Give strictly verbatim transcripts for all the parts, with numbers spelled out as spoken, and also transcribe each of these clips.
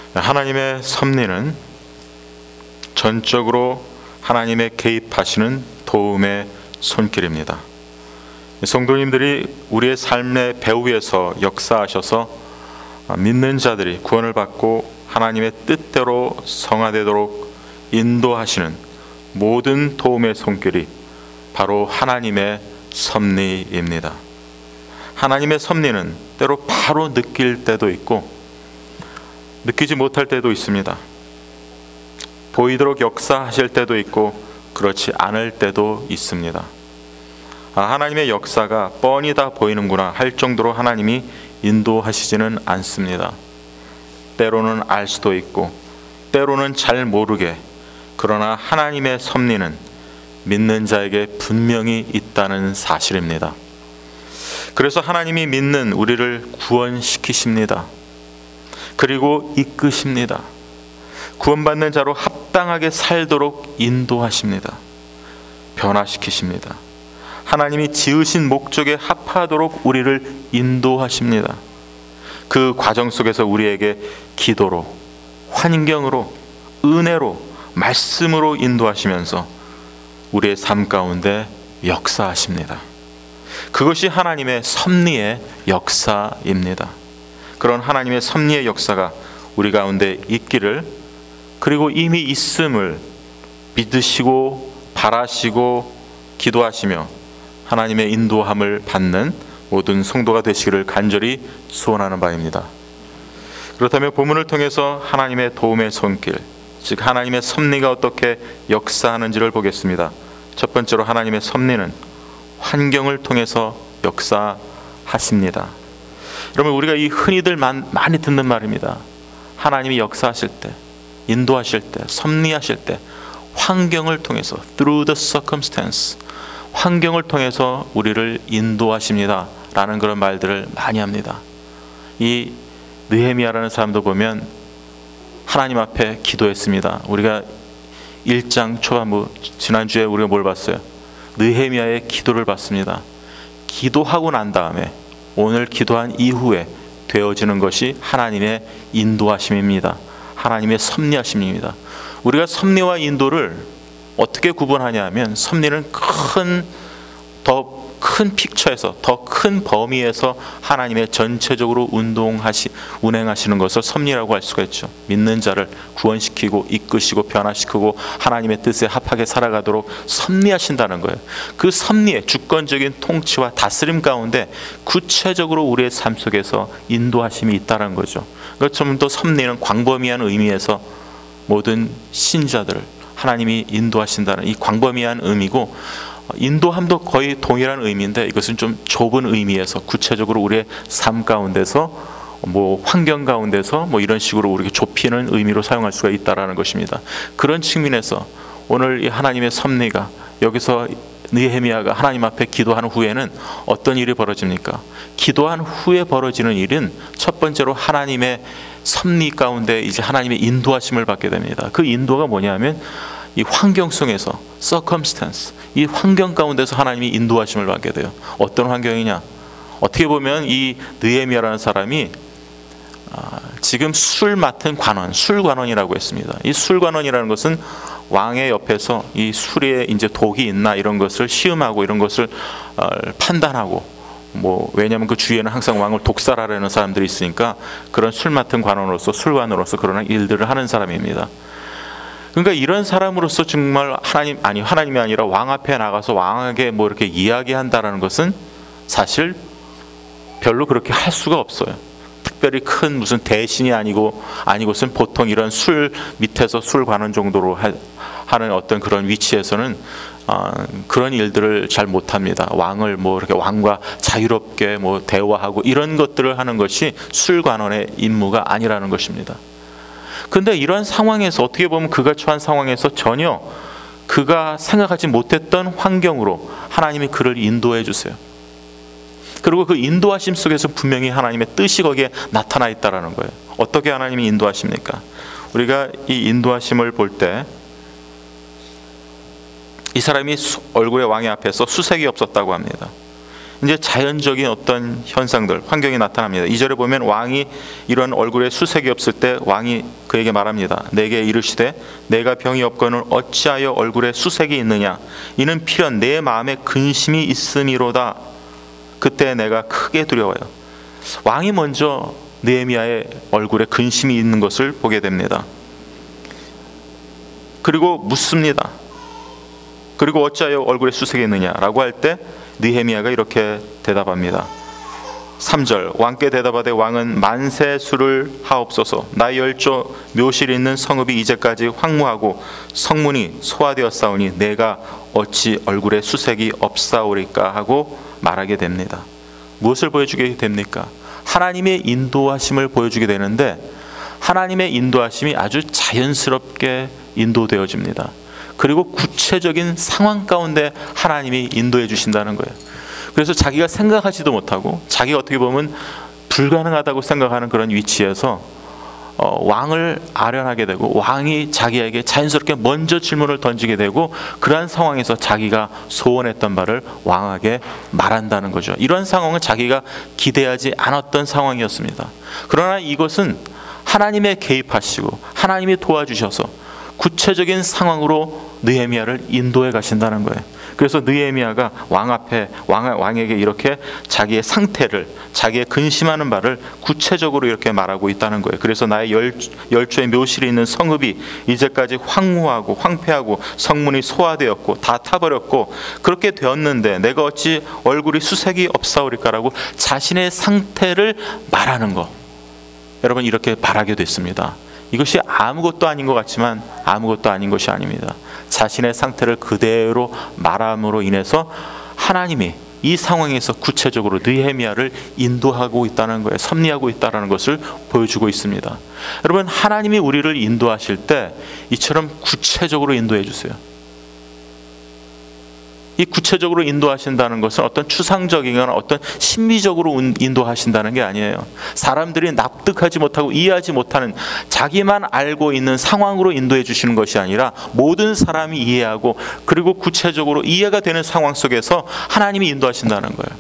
하나님의 섭리는 전적으로 하나님의 개입하시는 도움의 손길입니다. 성도님들이 우리의 삶의 배후에서 역사하셔서 믿는 자들이 구원을 받고 하나님의 뜻대로 성화되도록 인도하시는 모든 도움의 손길이 바로 하나님의 섭리입니다. 하나님의 섭리는 때로 바로 느낄 때도 있고 느끼지 못할 때도 있습니다. 보이도록 역사하실 때도 있고 그렇지 않을 때도 있습니다. 아, 하나님의 역사가 뻔히 다 보이는구나 할 정도로 하나님이 인도하시지는 않습니다. 때로는 알 수도 있고 때로는 잘 모르게, 그러나 하나님의 섭리는 믿는 자에게 분명히 있다는 사실입니다. 그래서 하나님이 믿는 우리를 구원시키십니다. 그리고 이끄십니다. 구원받는 자로 합당하게 살도록 인도하십니다. 변화시키십니다. 하나님이 지으신 목적에 합하도록 우리를 인도하십니다. 그 과정 속에서 우리에게 기도로, 환경으로, 은혜로, 말씀으로 인도하시면서 우리의 삶 가운데 역사하십니다. 그것이 하나님의 섭리의 역사입니다. 그런 하나님의 섭리의 역사가 우리 가운데 있기를, 그리고 이미 있음을 믿으시고 바라시고 기도하시며 하나님의 인도함을 받는 모든 성도가 되시기를 간절히 소원하는 바입니다. 그렇다면 본문을 통해서 하나님의 도움의 손길, 즉 하나님의 섭리가 어떻게 역사하는지를 보겠습니다. 첫 번째로 하나님의 섭리는 환경을 통해서 역사하십니다. 여러분, 우리가 이 흔히들 많이 듣는 말입니다. 하나님이 역사하실 때, 인도하실 때, 섭리하실 때 환경을 통해서, through the circumstance, 환경을 통해서 우리를 인도하십니다 라는 그런 말들을 많이 합니다. 이 느헤미야라는 사람도 보면 하나님 앞에 기도했습니다. 우리가 일 장 초반부, 지난주에 우리가 뭘 봤어요? 느헤미야의 기도를 봤습니다. 기도하고 난 다음에, 오늘 기도한 이후에 되어지는 것이 하나님의 인도하심입니다. 하나님의 섭리하심입니다. 우리가 섭리와 인도를 어떻게 구분하냐 하면, 섭리는 큰, 더 큰 픽처에서, 더 큰 범위에서 하나님의 전체적으로 운동하시, 운행하시는 것을 섭리라고 할 수가 있죠. 믿는 자를 구원시키고 이끄시고 변화시키고 하나님의 뜻에 합하게 살아가도록 섭리하신다는 거예요. 그 섭리의 주권적인 통치와 다스림 가운데 구체적으로 우리의 삶 속에서 인도하심이 있다는 거죠. 그러니까 좀 더 섭리는 광범위한 의미에서 모든 신자들을 하나님이 인도하신다는 이 광범위한 의미고, 인도함도 거의 동일한 의미인데 이것은 좀 좁은 의미에서 구체적으로 우리의 삶 가운데서, 뭐 환경 가운데서 뭐 이런 식으로 우리가 좁히는 의미로 사용할 수가 있다라는 것입니다. 그런 측면에서 오늘 이 하나님의 섭리가, 여기서 느헤미야가 하나님 앞에 기도한 후에는 어떤 일이 벌어집니까? 기도한 후에 벌어지는 일은 첫 번째로 하나님의 섭리 가운데 이제 하나님의 인도하심을 받게 됩니다. 그 인도가 뭐냐면 이 환경 속에서, circumstance, 이 환경 가운데서 하나님이 인도하심을 받게 돼요. 어떤 환경이냐? 어떻게 보면 이 느헤미야라는 사람이 지금 술 맡은 관원, 술관원이라고 했습니다. 이 술관원이라는 것은 왕의 옆에서 이 술에 이제 독이 있나 이런 것을 시음하고 이런 것을 판단하고, 뭐 왜냐하면 그 주위에는 항상 왕을 독살하려는 사람들이 있으니까 그런 술 맡은 관원으로서, 술관으로서 그런 일들을 하는 사람입니다. 그러니까 이런 사람으로서 정말 하나님, 아니 하나님이 아니라 왕 앞에 나가서 왕에게 뭐 이렇게 이야기한다라는 것은 사실 별로 그렇게 할 수가 없어요. 특별히 큰 무슨 대신이 아니고 아니고선 보통 이런 술 밑에서 술 관원 정도로 하, 하는 어떤 그런 위치에서는 어, 그런 일들을 잘 못합니다. 왕을 뭐 이렇게 왕과 자유롭게 뭐 대화하고 이런 것들을 하는 것이 술 관원의 임무가 아니라는 것입니다. 근데 이런 상황에서, 어떻게 보면 그가 처한 상황에서 전혀 그가 생각하지 못했던 환경으로 하나님이 그를 인도해 주세요. 그리고 그 인도하심 속에서 분명히 하나님의 뜻이 거기에 나타나 있다는 거예요. 어떻게 하나님이 인도하십니까? 우리가 이 인도하심을 볼 때 이 사람이 얼굴의 왕의 앞에서 수색이 없었다고 합니다. 이제 자연적인 어떤 현상들, 환경이 나타납니다. 이 절에 보면 왕이 이런 얼굴에 수색이 없을 때 왕이 그에게 말합니다. 내게 이르시되 내가 병이 없거늘 어찌하여 얼굴에 수색이 있느냐? 이는 필연 내 마음에 근심이 있음이로다. 그때 내가 크게 두려워요. 왕이 먼저 느헤미야의 얼굴에 근심이 있는 것을 보게 됩니다. 그리고 묻습니다. 그리고 어찌하여 얼굴에 수색이 있느냐라고 할 때 느헤미야가 이렇게 대답합니다. 삼 절 왕께 대답하되 왕은 만세 수를 하옵소서. 나의 열조 묘실에 있는 성읍이 이제까지 황무하고 성문이 소화되었사오니 내가 어찌 얼굴에 수색이 없사오리까 하고 말하게 됩니다. 무엇을 보여주게 됩니까? 하나님의 인도하심을 보여주게 되는데 하나님의 인도하심이 아주 자연스럽게 인도되어집니다. 그리고 구체적인 상황 가운데 하나님이 인도해 주신다는 거예요. 그래서 자기가 생각하지도 못하고 자기가 어떻게 보면 불가능하다고 생각하는 그런 위치에서 어, 왕을 아련하게 되고 왕이 자기에게 자연스럽게 먼저 질문을 던지게 되고 그러한 상황에서 자기가 소원했던 바를 왕에게 말한다는 거죠. 이런 상황은 자기가 기대하지 않았던 상황이었습니다. 그러나 이것은 하나님의 개입하시고 하나님이 도와주셔서 구체적인 상황으로 느헤미야를 인도해 가신다는 거예요. 그래서 느헤미야가 왕 앞에 왕, 왕에게 이렇게 자기의 상태를, 자기의 근심하는 바를 구체적으로 이렇게 말하고 있다는 거예요. 그래서 나의 열, 열조의 묘실이 있는 성읍이 이제까지 황무하고 황폐하고 성문이 소화되었고 다 타버렸고 그렇게 되었는데 내가 어찌 얼굴이 수색이 없사오리까라고 자신의 상태를 말하는 거. 여러분 이렇게 말하게 됐습니다. 이것이 아무것도 아닌 것 같지만 아무것도 아닌 것이 아닙니다. 자신의 상태를 그대로 말함으로 인해서 하나님이 이 상황에서 구체적으로 느헤미야를 인도하고 있다는 거예요. 섭리하고 있다는 것을 보여주고 있습니다. 여러분 하나님이 우리를 인도하실 때 이처럼 구체적으로 인도해 주세요. 이 구체적으로 인도하신다는 것은 어떤 추상적이거나 어떤 심미적으로 인도하신다는 게 아니에요. 사람들이 납득하지 못하고 이해하지 못하는 자기만 알고 있는 상황으로 인도해 주시는 것이 아니라 모든 사람이 이해하고 그리고 구체적으로 이해가 되는 상황 속에서 하나님이 인도하신다는 거예요.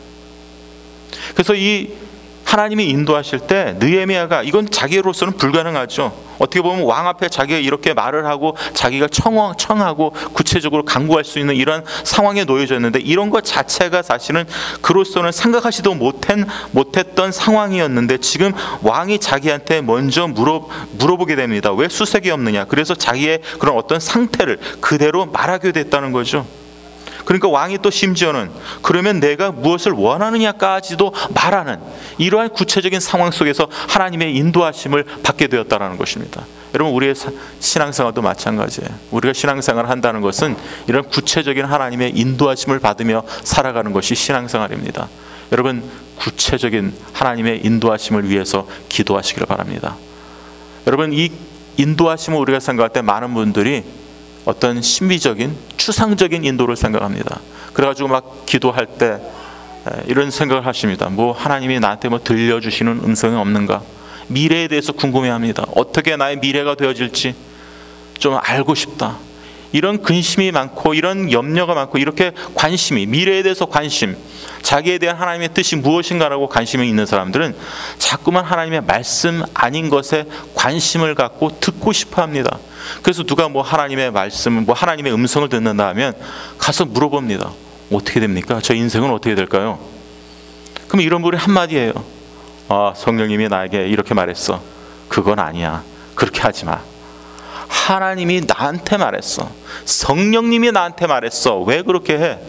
그래서 이 하나님이 인도하실 때 느헤미야가 이건 자기로서는 불가능하죠. 어떻게 보면 왕 앞에 자기가 이렇게 말을 하고 자기가 청하, 청하고 구체적으로 강구할 수 있는 이런 상황에 놓여졌는데 이런 것 자체가 사실은 그로서는 생각하지도 못한, 못했던 상황이었는데 지금 왕이 자기한테 먼저 물어, 물어보게 됩니다. 왜 수색이 없느냐. 그래서 자기의 그런 어떤 상태를 그대로 말하게 됐다는 거죠. 그러니까 왕이 또 심지어는 그러면 내가 무엇을 원하느냐까지도 말하는 이러한 구체적인 상황 속에서 하나님의 인도하심을 받게 되었다는 것입니다. 여러분 우리의 신앙생활도 마찬가지예요. 우리가 신앙생활을 한다는 것은 이런 구체적인 하나님의 인도하심을 받으며 살아가는 것이 신앙생활입니다. 여러분 구체적인 하나님의 인도하심을 위해서 기도하시길 바랍니다. 여러분 이 인도하심을 우리가 생각할 때 많은 분들이 어떤 신비적인 추상적인 인도를 생각합니다. 그래가지고 막 기도할 때 이런 생각을 하십니다. 뭐 하나님이 나한테 뭐 들려주시는 음성이 없는가? 미래에 대해서 궁금해합니다. 어떻게 나의 미래가 되어질지 좀 알고 싶다. 이런 근심이 많고 이런 염려가 많고 이렇게 관심이 미래에 대해서 관심, 자기에 대한 하나님의 뜻이 무엇인가라고 관심이 있는 사람들은 자꾸만 하나님의 말씀 아닌 것에 관심을 갖고 듣고 싶어합니다. 그래서 누가 뭐 하나님의 말씀, 뭐 하나님의 음성을 듣는다 하면 가서 물어봅니다. 어떻게 됩니까? 저 인생은 어떻게 될까요? 그럼 이런 분이 한마디예요. 아, 성령님이 나에게 이렇게 말했어. 그건 아니야. 그렇게 하지 마. 하나님이 나한테 말했어. 성령님이 나한테 말했어. 왜 그렇게 해?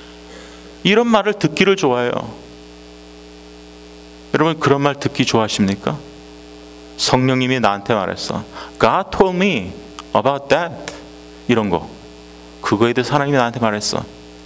이런 말을 듣기를 좋아해요. 여러분 그런 말 듣기 좋아하십니까? 성령님이 나한테 말했어. God told me about that. 이런 거. 그거에 대해서 하나님이 나한테 말했어.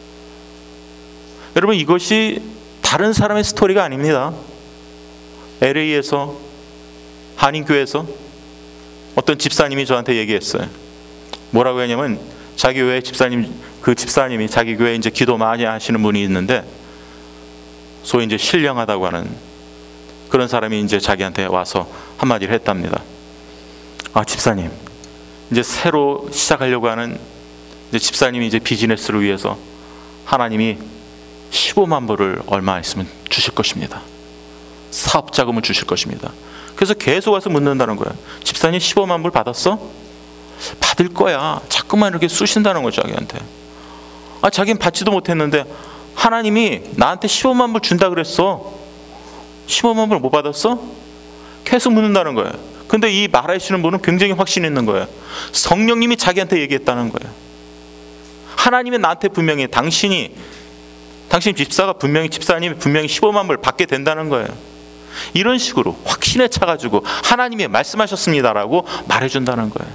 여러분 이것이 다른 사람의 스토리가 아닙니다. 엘에이에서 한인교회에서 어떤 집사님이 저한테 얘기했어요. 뭐라고 했냐면 자기 교회 집사님 그 집사님이 자기 교회에 이제 기도 많이 하시는 분이 있는데 소위 이제 신령하다고 하는 그런 사람이 이제 자기한테 와서 한마디를 했답니다. 아 집사님 이제 새로 시작하려고 하는 이제 집사님이 이제 비즈니스를 위해서 하나님이 십오만 불을 얼마 있으면 주실 것입니다. 사업 자금을 주실 것입니다. 그래서 계속 와서 묻는다는 거예요. 집사님 십오만 불 받았어? 받을 거야. 자꾸만 이렇게 쑤신다는 거죠, 자기한테. 아, 자기는 받지도 못했는데 하나님이 나한테 십오만 불 준다 그랬어. 십오만 불 못 받았어? 계속 묻는다는 거예요. 근데 이 말하시는 분은 굉장히 확신 있는 거예요. 성령님이 자기한테 얘기했다는 거예요. 하나님이 나한테 분명히 당신이 당신 집사가 분명히 집사님이 분명히 십오만 불 받게 된다는 거예요. 이런 식으로 확신에 차가지고 하나님이 말씀하셨습니다라고 말해준다는 거예요.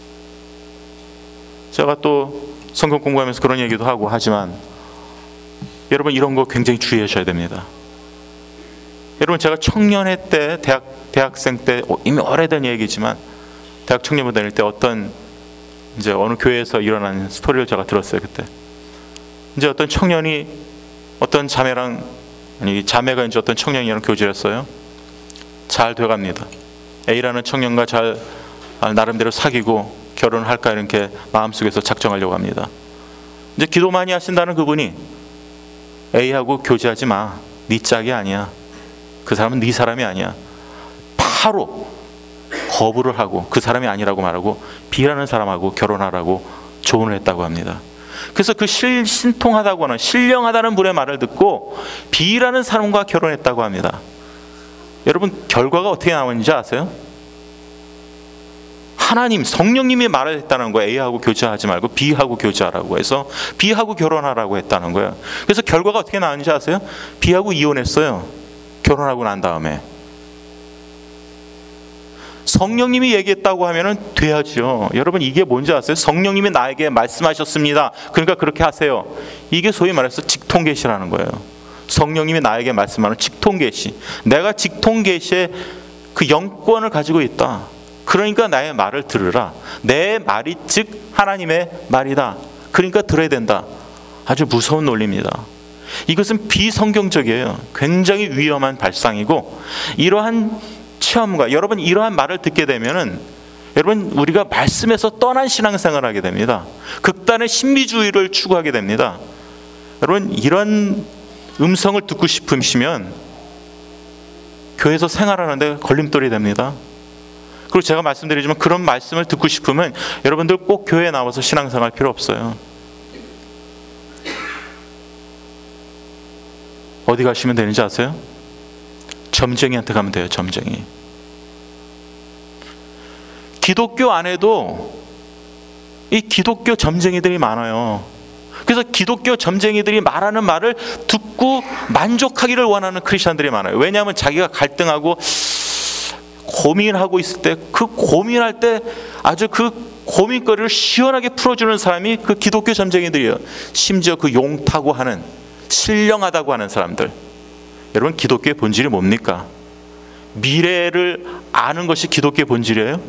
제가 또 성경 공부하면서 그런 얘기도 하고 하지만 여러분 이런 거 굉장히 주의하셔야 됩니다. 여러분 제가 청년회 때 대학, 대학생 때 이미 오래된 얘기지만 대학 청년부 다닐 때 어떤 이제 어느 교회에서 일어난 스토리를 제가 들었어요. 그때 이제 어떤 청년이 어떤 자매랑 아니 자매가 이제 어떤 청년이랑 교제를 했어요. 잘 돼갑니다. A라는 청년과 잘 나름대로 사귀고 결혼할까 이렇게 마음속에서 작정하려고 합니다. 이제 기도 많이 하신다는 그분이 A하고 교제하지 마. 네 짝이 아니야. 그 사람은 네 사람이 아니야. 바로 거부를 하고 그 사람이 아니라고 말하고 B라는 사람하고 결혼하라고 조언을 했다고 합니다. 그래서 그 실, 신통하다고 하는 신령하다는 분의 말을 듣고 B라는 사람과 결혼했다고 합니다. 여러분 결과가 어떻게 나오는지 아세요? 하나님 성령님이 말을 했다는 거예요. A하고 교제하지 말고 B하고 교제하라고 해서 B하고 결혼하라고 했다는 거예요. 그래서 결과가 어떻게 나왔는지 아세요? B하고 이혼했어요. 결혼하고 난 다음에. 성령님이 얘기했다고 하면은 돼야죠. 여러분 이게 뭔지 아세요? 성령님이 나에게 말씀하셨습니다. 그러니까 그렇게 하세요. 이게 소위 말해서 직통계시라는 거예요. 성령님이 나에게 말씀하는 직통계시. 내가 직통계시의 그 영권을 가지고 있다. 그러니까 나의 말을 들으라. 내 말이 즉 하나님의 말이다. 그러니까 들어야 된다. 아주 무서운 논리입니다. 이것은 비성경적이에요. 굉장히 위험한 발상이고 이러한 체험과 여러분 이러한 말을 듣게 되면은 여러분 우리가 말씀에서 떠난 신앙생활을 하게 됩니다. 극단의 신비주의를 추구하게 됩니다. 여러분 이런 음성을 듣고 싶으시면 교회에서 생활하는데 걸림돌이 됩니다. 그리고 제가 말씀드리지만 그런 말씀을 듣고 싶으면 여러분들 꼭 교회에 나와서 신앙생활 필요 없어요. 어디 가시면 되는지 아세요? 점쟁이한테 가면 돼요. 점쟁이. 기독교 안에도 이 기독교 점쟁이들이 많아요. 그래서 기독교 점쟁이들이 말하는 말을 듣고 만족하기를 원하는 크리스천들이 많아요. 왜냐하면 자기가 갈등하고 고민하고 있을 때 그 고민할 때 아주 그 고민거리를 시원하게 풀어주는 사람이 그 기독교 점쟁이들이에요. 심지어 그 용타고 하는 신령하다고 하는 사람들. 여러분 기독교의 본질이 뭡니까? 미래를 아는 것이 기독교의 본질이에요.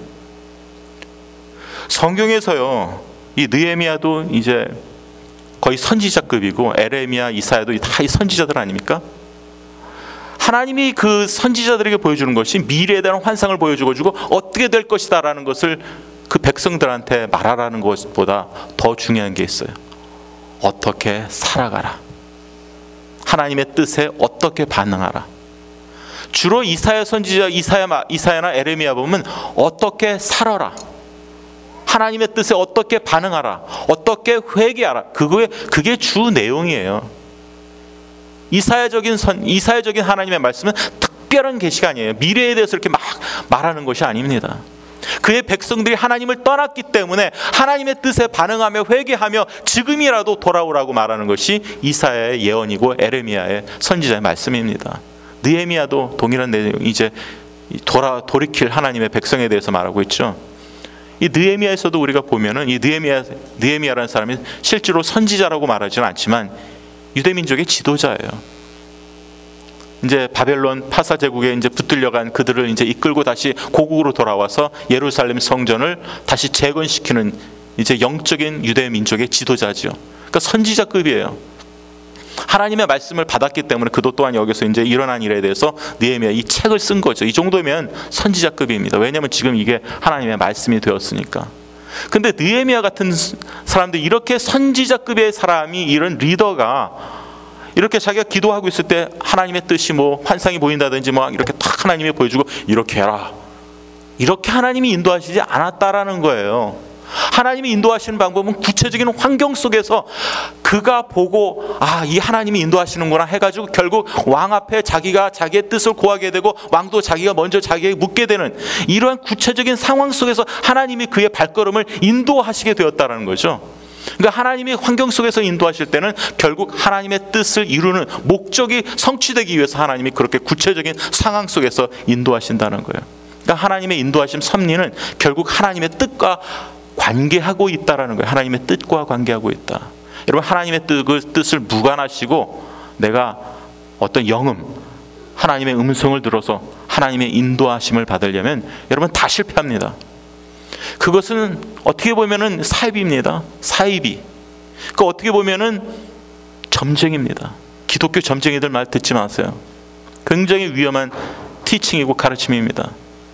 성경에서요 이 느헤미야도 이제 거의 선지자급이고 에레미야, 이사야도 다 이 선지자들 아닙니까? 하나님이 그 선지자들에게 보여주는 것이 미래에 대한 환상을 보여주고 어떻게 될 것이다 라는 것을 그 백성들한테 말하라는 것보다 더 중요한 게 있어요. 어떻게 살아가라. 하나님의 뜻에 어떻게 반응하라. 주로 이사야 선지자 이사야, 이사야나 에레미야 보면 어떻게 살아라. 하나님의 뜻에 어떻게 반응하라. 어떻게 회개하라. 그거에 그게 주 내용이에요. 이사야적인 선, 이사야적인 하나님의 말씀은 특별한 계시가 아니에요. 미래에 대해서 이렇게 막 말하는 것이 아닙니다. 그의 백성들이 하나님을 떠났기 때문에 하나님의 뜻에 반응하며 회개하며 지금이라도 돌아오라고 말하는 것이 이사야의 예언이고 에레미야의 선지자의 말씀입니다. 느헤미야도 동일한 내용, 이제 돌아 돌이킬 하나님의 백성에 대해서 말하고 있죠. 이 느헤미야에서도 우리가 보면은 이 느헤미야 느헤미야라는 사람이 실제로 선지자라고 말하지는 않지만 유대 민족의 지도자예요. 이제 바벨론 파사 제국에 이제 붙들려간 그들을 이제 이끌고 다시 고국으로 돌아와서 예루살렘 성전을 다시 재건시키는 이제 영적인 유대 민족의 지도자죠. 그러니까 선지자급이에요. 하나님의 말씀을 받았기 때문에 그도 또한 여기서 이제 일어난 일에 대해서 느헤미야 이 책을 쓴 거죠. 이 정도면 선지자급입니다. 왜냐하면 지금 이게 하나님의 말씀이 되었으니까. 근데 느헤미야 같은 사람들, 이렇게 선지자급의 사람이, 이런 리더가 이렇게 자기가 기도하고 있을 때 하나님의 뜻이 뭐 환상이 보인다든지 뭐 이렇게 탁 하나님이 보여주고 이렇게 해라, 이렇게 하나님이 인도하시지 않았다라는 거예요. 하나님이 인도하시는 방법은 구체적인 환경 속에서 그가 보고 아, 이 하나님이 인도하시는구나 해가지고 결국 왕 앞에 자기가 자기의 뜻을 고하게 되고 왕도 자기가 먼저 자기에게 묻게 되는 이러한 구체적인 상황 속에서 하나님이 그의 발걸음을 인도하시게 되었다는 거죠. 그러니까 하나님이 환경 속에서 인도하실 때는 결국 하나님의 뜻을 이루는 목적이 성취되기 위해서 하나님이 그렇게 구체적인 상황 속에서 인도하신다는 거예요. 그러니까 하나님의 인도하심 섭리는 결국 하나님의 뜻과 관계하고 있다라는 거예요. 하나님의 뜻과 관계하고 있다. 여러분, 하나님의 뜻을 무관하시고 내가 어떤 영음, 하나님의 음성을 들어서 하나님의 인도하심을 받으려면 여러분 다 실패합니다. 그것은 어떻게 보면은 사이비입니다. 사이비. 그 어떻게 보면은 점쟁입니다. 기독교 점쟁이들 말 듣지 마세요. 굉장히 위험한 티칭이고 가르침입니다.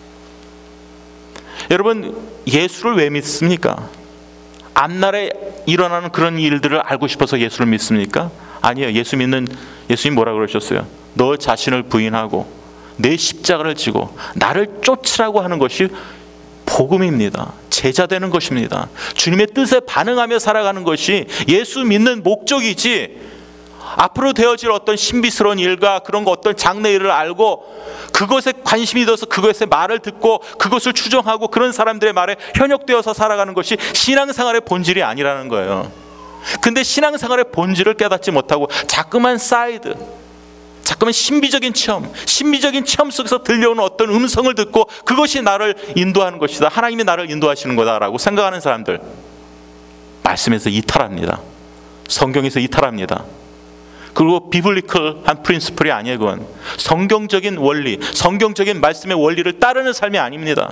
여러분, 예수를 왜 믿습니까? 앞날에 일어나는 그런 일들을 알고 싶어서 예수를 믿습니까? 아니에요. 예수 믿는 예수님 뭐라 그러셨어요? 너 자신을 부인하고 내 십자가를 지고 나를 쫓으라고 하는 것이 복음입니다. 제자 되는 것입니다. 주님의 뜻에 반응하며 살아가는 것이 예수 믿는 목적이지, 앞으로 되어질 어떤 신비스러운 일과 그런 거 어떤 장래일을 알고 그것에 관심이 들어서 그것의 말을 듣고 그것을 추종하고 그런 사람들의 말에 현혹되어서 살아가는 것이 신앙생활의 본질이 아니라는 거예요. 근데 신앙생활의 본질을 깨닫지 못하고 자꾸만 사이드, 자꾸만 신비적인 체험, 신비적인 체험 속에서 들려오는 어떤 음성을 듣고 그것이 나를 인도하는 것이다, 하나님이 나를 인도하시는 거다라고 생각하는 사람들, 말씀에서 이탈합니다. 성경에서 이탈합니다. 그리고 비블리컬한 프린시플이 아니에요. 그건 성경적인 원리, 성경적인 말씀의 원리를 따르는 삶이 아닙니다.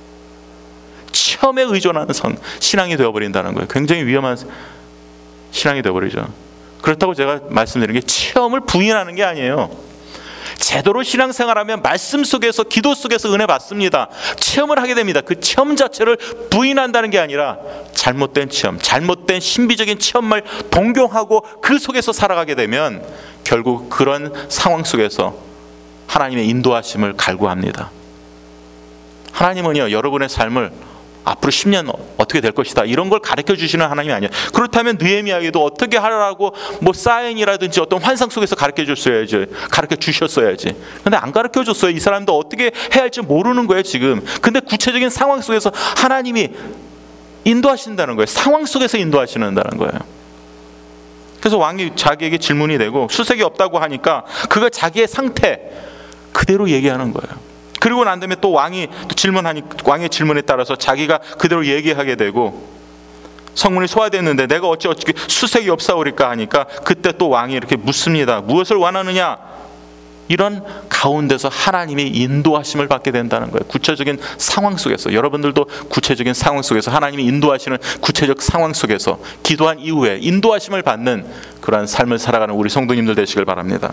체험에 의존하는 성, 신앙이 되어버린다는 거예요. 굉장히 위험한 신앙이 되어버리죠. 그렇다고 제가 말씀드리는 게 체험을 부인하는 게 아니에요. 제대로 신앙생활하면 말씀 속에서, 기도 속에서 은혜 받습니다. 체험을 하게 됩니다. 그 체험 자체를 부인한다는 게 아니라 잘못된 체험, 잘못된 신비적인 체험을 동경하고 그 속에서 살아가게 되면 결국 그런 상황 속에서 하나님의 인도하심을 갈구합니다. 하나님은요, 여러분의 삶을 앞으로 십 년 어떻게 될 것이다 이런 걸 가르쳐 주시는 하나님이 아니에요. 그렇다면 느헤미야에게도 어떻게 하라고 뭐 사인이라든지 어떤 환상 속에서 가르쳐 줬어야지, 가르쳐 주셨어야지. 근데 안 가르쳐 줬어요. 이 사람도 어떻게 해야 할지 모르는 거예요 지금. 근데 구체적인 상황 속에서 하나님이 인도하신다는 거예요. 상황 속에서 인도하시는다는 거예요. 그래서 왕이 자기에게 질문이 되고 수색이 없다고 하니까 그가 자기의 상태 그대로 얘기하는 거예요. 그리고 난 다음에 또 왕이 또 질문하니, 왕의 질문에 따라서 자기가 그대로 얘기하게 되고, 성문이 소화됐는데 내가 어찌 어찌 수색이 없사오리까 하니까 그때 또 왕이 이렇게 묻습니다. 무엇을 원하느냐? 이런 가운데서 하나님의 인도하심을 받게 된다는 거예요. 구체적인 상황 속에서, 여러분들도 구체적인 상황 속에서 하나님이 인도하시는 구체적 상황 속에서 기도한 이후에 인도하심을 받는 그러한 삶을 살아가는 우리 성도님들 되시길 바랍니다.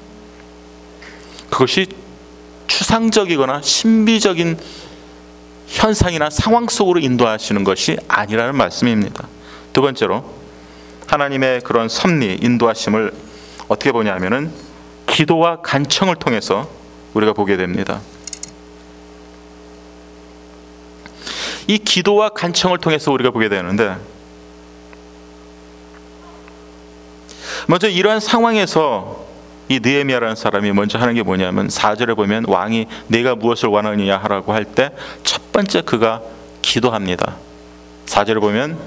그것이 추상적이거나 신비적인 현상이나 상황 속으로 인도하시는 것이 아니라는 말씀입니다. 두 번째로 하나님의 그런 섭리, 인도하심을 어떻게 보냐면은 기도와 간청을 통해서 우리가 보게 됩니다. 이 기도와 간청을 통해서 우리가 보게 되는데, 먼저 이러한 상황에서 이 느헤미야라는 사람이 먼저 하는 게 뭐냐면 사 절에 보면 왕이 내가 무엇을 원하느냐 하라고 할 때 첫 번째 그가 기도합니다. 사 절에 보면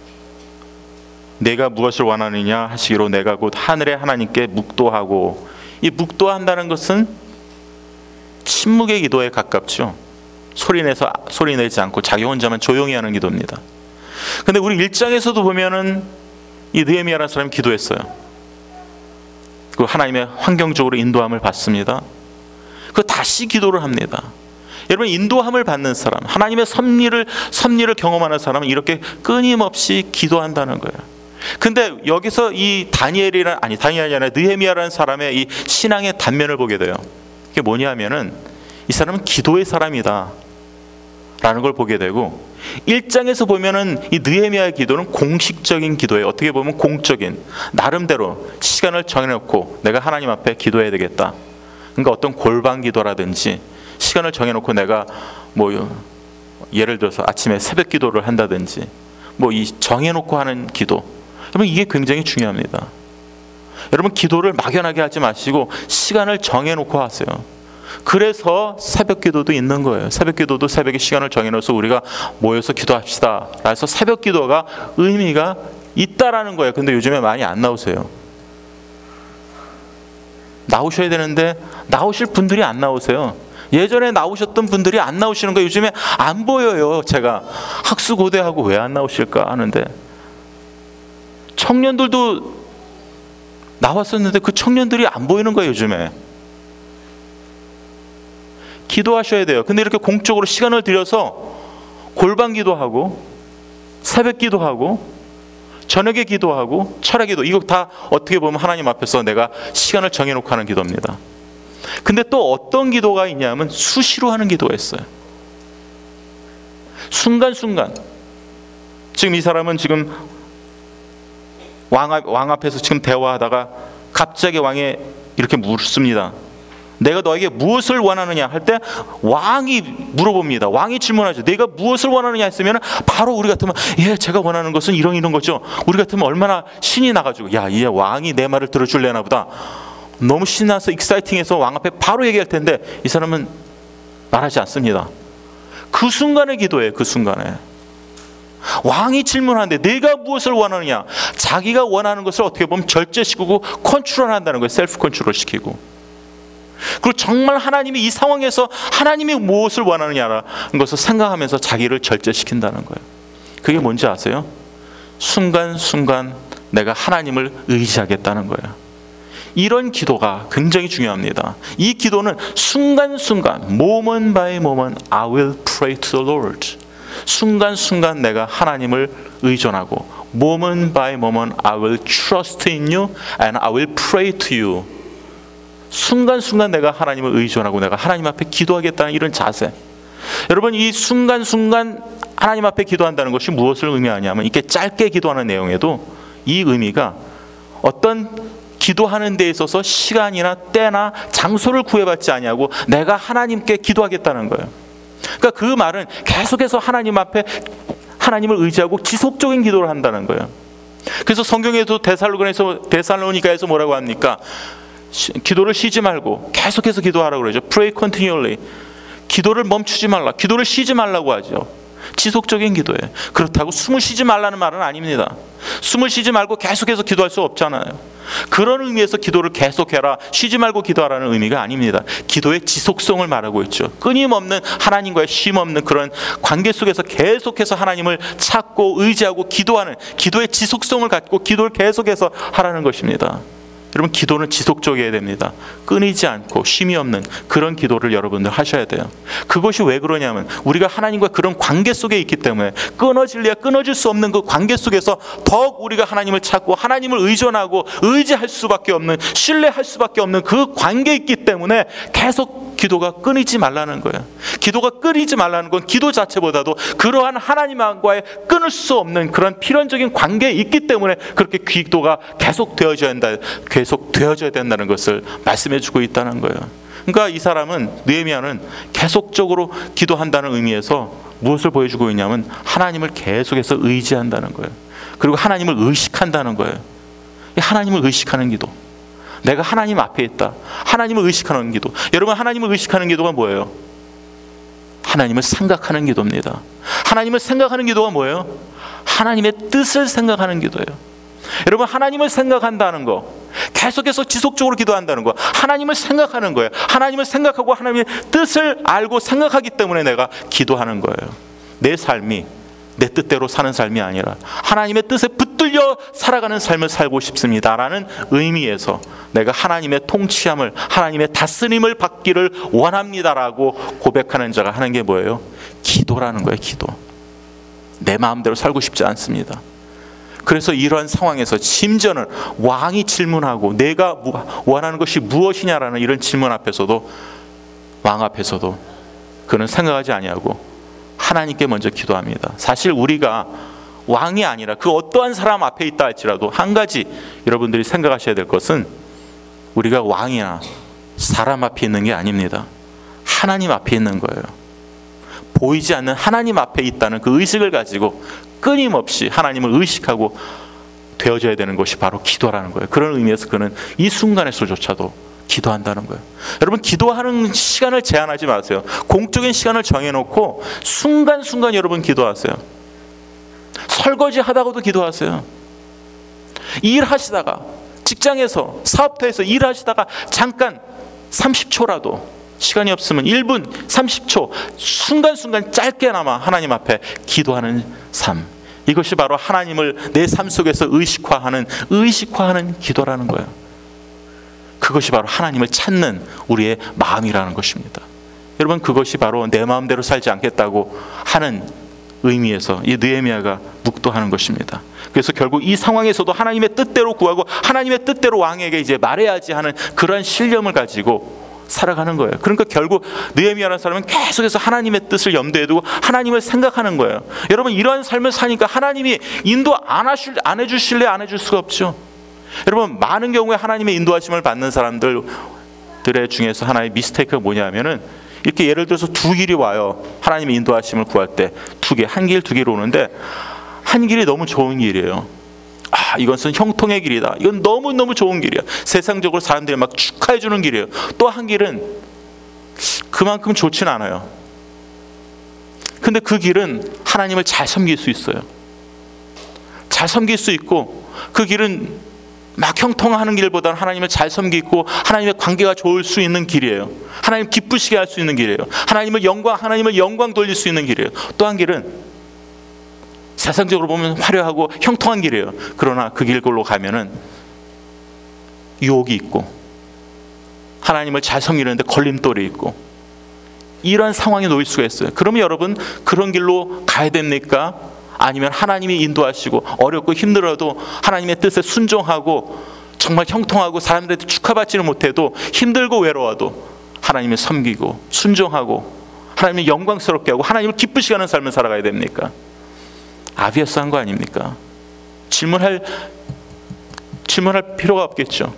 내가 무엇을 원하느냐 하시기로 내가 곧 하늘의 하나님께 묵도하고, 이 묵도한다는 것은 침묵의 기도에 가깝죠. 소리내서 소리 내지 않고 자기 혼자만 조용히 하는 기도입니다. 근데 우리 일 장에서도 보면은 이 느헤미야라는 사람이 기도했어요. 그 하나님의 환경적으로 인도함을 받습니다. 그 다시 기도를 합니다. 여러분, 인도함을 받는 사람, 하나님의 섭리를 섭리를 경험하는 사람은 이렇게 끊임없이 기도한다는 거예요. 근데 여기서 이 다니엘이란 아니 다니엘이 아니라 느헤미야라는 사람의 이 신앙의 단면을 보게 돼요. 이게 뭐냐면은 이 사람은 기도의 사람이다. 라는 걸 보게 되고, 일 장에서 보면은 이 느헤미야의 기도는 공식적인 기도예요. 어떻게 보면 공적인, 나름대로 시간을 정해놓고 내가 하나님 앞에 기도해야 되겠다. 그러니까 어떤 골방 기도라든지 시간을 정해놓고 내가 뭐 예를 들어서 아침에 새벽 기도를 한다든지 뭐 이 정해놓고 하는 기도, 여러분 이게 굉장히 중요합니다. 여러분 기도를 막연하게 하지 마시고 시간을 정해놓고 하세요. 그래서 새벽 기도도 있는 거예요. 새벽 기도도 새벽에 시간을 정해놓아서 우리가 모여서 기도합시다. 그래서 새벽 기도가 의미가 있다라는 거예요. 근데 요즘에 많이 안 나오세요. 나오셔야 되는데 나오실 분들이 안 나오세요. 예전에 나오셨던 분들이 안 나오시는 거예요. 요즘에 안 보여요. 제가 학수고대하고 왜 안 나오실까 하는데, 청년들도 나왔었는데 그 청년들이 안 보이는 거예요. 요즘에 기도하셔야 돼요. 근데 이렇게 공적으로 시간을 들여서 골방 기도하고 새벽 기도하고 저녁에 기도하고 철야 기도, 이거 다 어떻게 보면 하나님 앞에서 내가 시간을 정해놓고 하는 기도입니다. 근데 또 어떤 기도가 있냐면 수시로 하는 기도가 있어요. 순간순간. 지금 이 사람은 지금 왕, 앞, 왕 앞에서 지금 대화하다가 갑자기 왕이 이렇게 묻습니다. 내가 너에게 무엇을 원하느냐 할 때 왕이 물어봅니다. 왕이 질문하죠. 내가 무엇을 원하느냐 했으면 바로 우리 같으면 예, 제가 원하는 것은 이런 이런 거죠. 우리 같으면 얼마나 신이 나가지고 야, 이 왕이 내 말을 들어줄래나 보다. 너무 신나서 익사이팅해서 왕 앞에 바로 얘기할 텐데 이 사람은 말하지 않습니다. 그 순간의 기도예요. 그 순간에 왕이 질문하는데 내가 무엇을 원하느냐, 자기가 원하는 것을 어떻게 보면 절제시키고 컨트롤한다는 거예요. 셀프 컨트롤 시키고. 그리고 정말 하나님이 이 상황에서 하나님이 무엇을 원하느냐라는 것을 생각하면서 자기를 절제시킨다는 거예요. 그게 뭔지 아세요? 순간순간 내가 하나님을 의지하겠다는 거예요. 이런 기도가 굉장히 중요합니다. 이 기도는 순간순간, moment by moment, I will pray to the Lord. 순간순간 내가 하나님을 의존하고, moment by moment, I will trust in you and I will pray to you. 순간순간 내가 하나님을 의존하고 내가 하나님 앞에 기도하겠다는 이런 자세. 여러분, 이 순간순간 하나님 앞에 기도한다는 것이 무엇을 의미하냐면, 이렇게 짧게 기도하는 내용에도 이 의미가 어떤 기도하는 데 있어서 시간이나 때나 장소를 구애받지 아니하고 내가 하나님께 기도하겠다는 거예요. 그러니까 그 말은 계속해서 하나님 앞에 하나님을 의지하고 지속적인 기도를 한다는 거예요. 그래서 성경에도 데살로니가에서 데살로니가에서 뭐라고 합니까? 시, 기도를 쉬지 말고 계속해서 기도하라고 그러죠. Pray continually. 기도를 멈추지 말라. 기도를 쉬지 말라고 하죠. 지속적인 기도예요. 그렇다고 숨을 쉬지 말라는 말은 아닙니다. 숨을 쉬지 말고 계속해서 기도할 수 없잖아요. 그런 의미에서 기도를 계속해라, 쉬지 말고 기도하라는 의미가 아닙니다. 기도의 지속성을 말하고 있죠. 끊임없는 하나님과의 쉼없는 그런 관계 속에서 계속해서 하나님을 찾고 의지하고 기도하는 기도의 지속성을 갖고 기도를 계속해서 하라는 것입니다. 여러분, 기도는 지속적이어야 됩니다. 끊이지 않고 쉼이 없는 그런 기도를 여러분들 하셔야 돼요. 그것이 왜 그러냐면 우리가 하나님과 그런 관계 속에 있기 때문에, 끊어질래야 끊어질 수 없는 그 관계 속에서 더욱 우리가 하나님을 찾고 하나님을 의존하고 의지할 수밖에 없는, 신뢰할 수밖에 없는 그 관계에 있기 때문에 계속 기도가 끊이지 말라는 거예요. 기도가 끊이지 말라는 건 기도 자체보다도 그러한 하나님과의 끊을 수 없는 그런 필연적인 관계에 있기 때문에 그렇게 기도가 계속 되어져야 한다, 계속 되어져야 된다는 것을 말씀해주고 있다는 거예요. 그러니까 이 사람은, 느헤미야는 계속적으로 기도한다는 의미에서 무엇을 보여주고 있냐면 하나님을 계속해서 의지한다는 거예요. 그리고 하나님을 의식한다는 거예요. 하나님을 의식하는 기도. 내가 하나님 앞에 있다. 하나님을 의식하는 기도. 여러분, 하나님을 의식하는 기도가 뭐예요? 하나님을 생각하는 기도입니다. 하나님을 생각하는 기도가 뭐예요? 하나님의 뜻을 생각하는 기도예요. 여러분, 하나님을 생각한다는 거, 계속해서 지속적으로 기도한다는 거, 하나님을 생각하는 거예요. 하나님을 생각하고 하나님의 뜻을 알고 생각하기 때문에 내가 기도하는 거예요. 내 삶이 내 뜻대로 사는 삶이 아니라 하나님의 뜻에 붙들려 살아가는 삶을 살고 싶습니다라는 의미에서 내가 하나님의 통치함을, 하나님의 다스림을 받기를 원합니다라고 고백하는 자가 하는 게 뭐예요? 기도라는 거예요. 기도. 내 마음대로 살고 싶지 않습니다. 그래서 이러한 상황에서 심지어는 왕이 질문하고 내가 원하는 것이 무엇이냐라는 이런 질문 앞에서도, 왕 앞에서도 그는 생각하지 아니하고 하나님께 먼저 기도합니다. 사실 우리가 왕이 아니라 그 어떠한 사람 앞에 있다 할지라도 한 가지 여러분들이 생각하셔야 될 것은 우리가 왕이나 사람 앞에 있는 게 아닙니다. 하나님 앞에 있는 거예요. 보이지 않는 하나님 앞에 있다는 그 의식을 가지고 끊임없이 하나님을 의식하고 되어져야 되는 것이 바로 기도라는 거예요. 그런 의미에서 그는 이 순간에서조차도 기도한다는 거예요. 여러분, 기도하는 시간을 제한하지 마세요. 공적인 시간을 정해놓고 순간순간 여러분 기도하세요. 설거지 하다가도 기도하세요. 일하시다가, 직장에서, 사업터에서 일하시다가 잠깐 삼십 초라도 시간이 없으면 일 분, 삼십 초 순간순간 짧게나마 하나님 앞에 기도하는 삶, 이것이 바로 하나님을 내 삶 속에서 의식화하는 의식화하는 기도라는 거예요. 그것이 바로 하나님을 찾는 우리의 마음이라는 것입니다. 여러분, 그것이 바로 내 마음대로 살지 않겠다고 하는 의미에서 이 느헤미야가 묵도하는 것입니다. 그래서 결국 이 상황에서도 하나님의 뜻대로 구하고 하나님의 뜻대로 왕에게 이제 말해야지 하는 그러한 신념을 가지고 살아가는 거예요. 그러니까 결국 느헤미야라는 사람은 계속해서 하나님의 뜻을 염두에 두고 하나님을 생각하는 거예요. 여러분, 이러한 삶을 사니까 하나님이 인도 안 하실, 안 해주실래? 안 해줄 수가 없죠. 여러분, 많은 경우에 하나님의 인도하심을 받는 사람들의 중에서 하나의 미스테이크가 뭐냐면은 이렇게 예를 들어서 두 길이 와요. 하나님의 인도하심을 구할 때 두 개, 한 길, 두 길 오는데 한 길이 너무 좋은 길이에요. 아, 이것은 형통의 길이다. 이건 너무너무 좋은 길이야. 세상적으로 사람들이 막 축하해 주는 길이에요. 또 한 길은 그만큼 좋진 않아요. 근데 그 길은 하나님을 잘 섬길 수 있어요. 잘 섬길 수 있고, 그 길은 막 형통하는 길보다는 하나님을 잘 섬기고 하나님의 관계가 좋을 수 있는 길이에요. 하나님 기쁘시게 할 수 있는 길이에요. 하나님을 영광, 하나님을 영광 돌릴 수 있는 길이에요. 또 한 길은 세상적으로 보면 화려하고 형통한 길이에요. 그러나 그 길로 가면은 유혹이 있고 하나님을 잘 섬기는데 걸림돌이 있고 이런 상황에 놓일 수가 있어요. 그러면 여러분, 그런 길로 가야 됩니까? 아니면 하나님이 인도하시고 어렵고 힘들어도 하나님의 뜻에 순종하고 정말 형통하고 사람들한테 축하받지는 못해도 힘들고 외로워도 하나님을 섬기고 순종하고 하나님을 영광스럽게 하고 하나님을 기쁘시게 하는 삶을 살아가야 됩니까? 아비어스한 거 아닙니까? 질문할 질문할 필요가 없겠죠.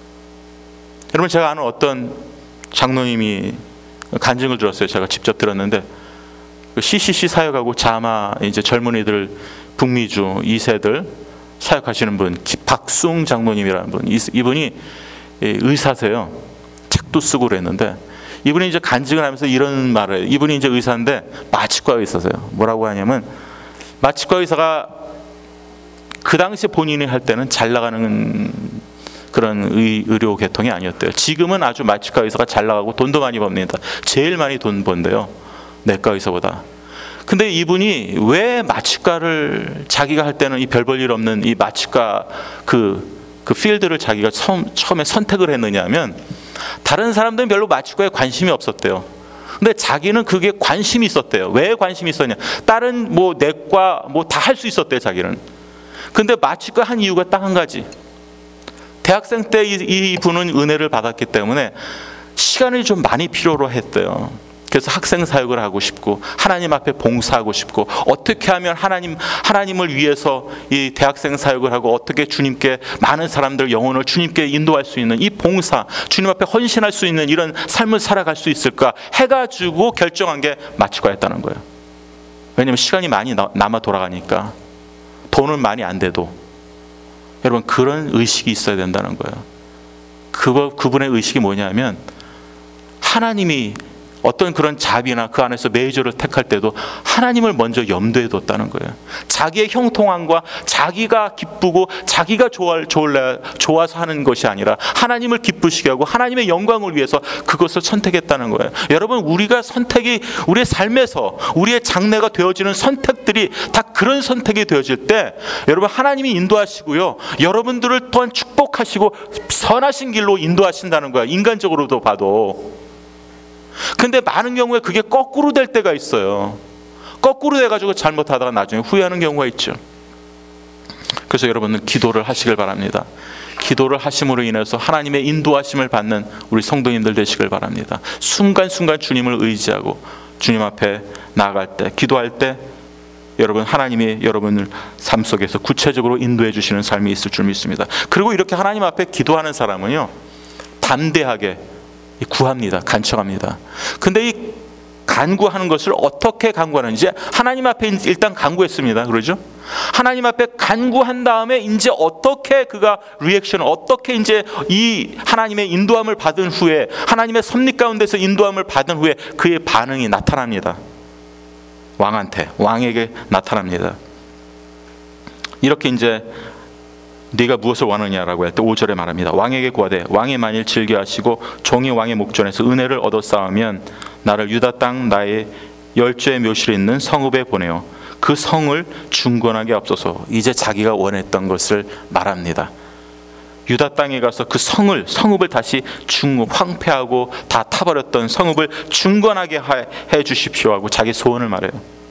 여러분, 제가 아는 어떤 장로님이 간증을 들었어요. 제가 직접 들었는데 씨씨씨 사역하고 자마 이제 젊은이들 북미주 이 세들 사역하시는 분, 박수웅 장로님이라는 분, 이분이 의사세요. 책도 쓰고 그랬는데 이분이 이제 간증을 하면서 이런 말을 해요. 이분이 이제 의사인데 마취과 의사세요. 뭐라고 하냐면, 마취과 의사가 그 당시 본인이 할 때는 잘 나가는 그런 의, 의료 계통이 아니었대요. 지금은 아주 마취과 의사가 잘 나가고 돈도 많이 법니다. 제일 많이 돈 번대요, 내과 의사보다. 근데 이분이 왜 마취과를 자기가 할 때는 이 별 볼 일 없는 이 마취과 그, 그 필드를 자기가 처음, 처음에 선택을 했느냐 하면, 다른 사람들은 별로 마취과에 관심이 없었대요. 근데 자기는 그게 관심이 있었대요. 왜 관심이 있었냐? 다른 뭐 내과 뭐 다 할 수 있었대요, 자기는. 근데 마취과 한 이유가 딱 한 가지. 대학생 때 이, 이 분은 은혜를 받았기 때문에 시간을 좀 많이 필요로 했대요. 그래서 학생 사역을 하고 싶고 하나님 앞에 봉사하고 싶고 어떻게 하면 하나님, 하나님을 위해서 이 대학생 사역을 하고 어떻게 주님께 많은 사람들 영혼을 주님께 인도할 수 있는 이 봉사, 주님 앞에 헌신할 수 있는 이런 삶을 살아갈 수 있을까 해가지고 결정한 게 마취과였다는 거예요. 왜냐하면 시간이 많이 남아 돌아가니까, 돈은 많이 안 돼도. 여러분, 그런 의식이 있어야 된다는 거예요. 그, 그분의 의식이 뭐냐면, 하나님이 어떤 그런 잡이나 그 안에서 메이저를 택할 때도 하나님을 먼저 염두에 뒀다는 거예요. 자기의 형통함과 자기가 기쁘고 자기가 좋아, 좋을래, 좋아서 하는 것이 아니라 하나님을 기쁘시게 하고 하나님의 영광을 위해서 그것을 선택했다는 거예요. 여러분, 우리가 선택이, 우리의 삶에서 우리의 장래가 되어지는 선택들이 다 그런 선택이 되어질 때 여러분, 하나님이 인도하시고요, 여러분들을 또한 축복하시고 선하신 길로 인도하신다는 거예요. 인간적으로도 봐도. 근데 많은 경우에 그게 거꾸로 될 때가 있어요. 거꾸로 돼가지고 잘못하다가 나중에 후회하는 경우가 있죠. 그래서 여러분은 기도를 하시길 바랍니다. 기도를 하심으로 인해서 하나님의 인도하심을 받는 우리 성도님들 되시길 바랍니다. 순간순간 주님을 의지하고 주님 앞에 나아갈 때, 기도할 때 여러분 하나님이 여러분을 삶 속에서 구체적으로 인도해 주시는 삶이 있을 줄 믿습니다. 그리고 이렇게 하나님 앞에 기도하는 사람은요, 담대하게 구합니다. 간청합니다. 근데 이 간구하는 것을 어떻게 간구하는지 하나님 앞에 일단 간구했습니다. 그러죠? 하나님 앞에 간구한 다음에 이제 어떻게 그가 리액션을, 어떻게 이제 이 하나님의 인도함을 받은 후에, 하나님의 섭리 가운데서 인도함을 받은 후에 그의 반응이 나타납니다. 왕한테, 왕에게 나타납니다. 이렇게 이제 네가 무엇을 원하느냐라고 할 때 오 절에 말합니다. 왕에게 구하되 왕이 만일 즐겨하시고 종이 왕의 목전에서 은혜를 얻어 쌓으면 나를 유다 땅 나의 열조의 묘실에 있는 성읍에 보내어 그 성을 중건하게 앞서서, 이제 자기가 원했던 것을 말합니다. 유다 땅에 가서 그 성을, 성읍을 다시 중 황폐하고 다 타버렸던 성읍을 중건하게 해 주십시오 하고 자기 소원을 말해요.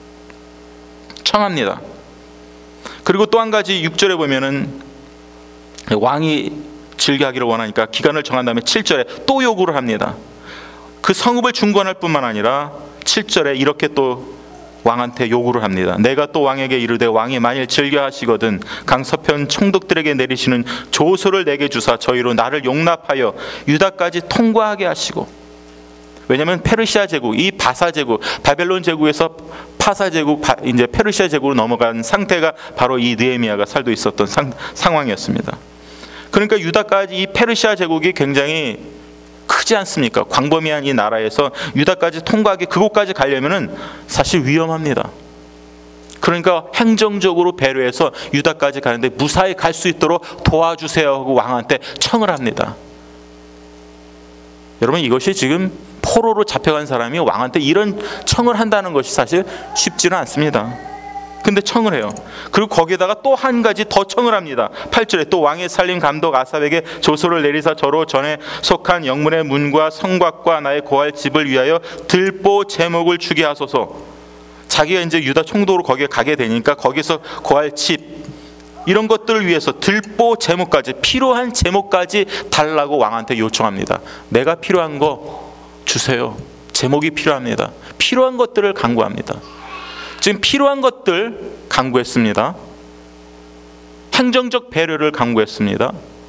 청합니다. 그리고 또 한 가지 육 절에 보면은 왕이 즐겨하기를 원하니까 기간을 정한 다음에 칠 절에 또 요구를 합니다. 그 성읍을 중건할 뿐만 아니라 칠 절에 이렇게 또 왕한테 요구를 합니다. 내가 또 왕에게 이르되 왕이 만일 즐겨하시거든 강서편 총독들에게 내리시는 조서를 내게 주사 저희로 나를 용납하여 유다까지 통과하게 하시고. 왜냐하면 페르시아 제국, 이 바사 제국, 바벨론 제국에서 파사 제국, 이제 페르시아 제국으로 넘어간 상태가 바로 이 느헤미야가 살고 있었던 상, 상황이었습니다. 그러니까 유다까지, 이 페르시아 제국이 굉장히 크지 않습니까? 광범위한 이 나라에서 유다까지 통과하기, 그곳까지 가려면은 사실 위험합니다. 그러니까 행정적으로 배려해서 유다까지 가는데 무사히 갈 수 있도록 도와주세요 하고 왕한테 청을 합니다. 여러분, 이것이 지금 포로로 잡혀간 사람이 왕한테 이런 청을 한다는 것이 사실 쉽지는 않습니다. 근데 청을 해요. 그리고 거기에다가 또 한 가지 더 청을 합니다. 팔 절에 또 왕의 살림 감독 아삽에게 조서를 내리사 저로 전에 속한 영문의 문과 성곽과 나의 거할 집을 위하여 들보 제목을 주게 하소서. 자기가 이제 유다 총독으로 거기에 가게 되니까 거기서 거할 집, 이런 것들을 위해서 들보 제목까지, 필요한 제목까지 달라고 왕한테 요청합니다. 내가 필요한 거 주세요. 제목이 필요합니다. 필요한 것들을 간구합니다. 지금 필요한 것들 간구했습니다. 행정적 배려를 간구했습니다.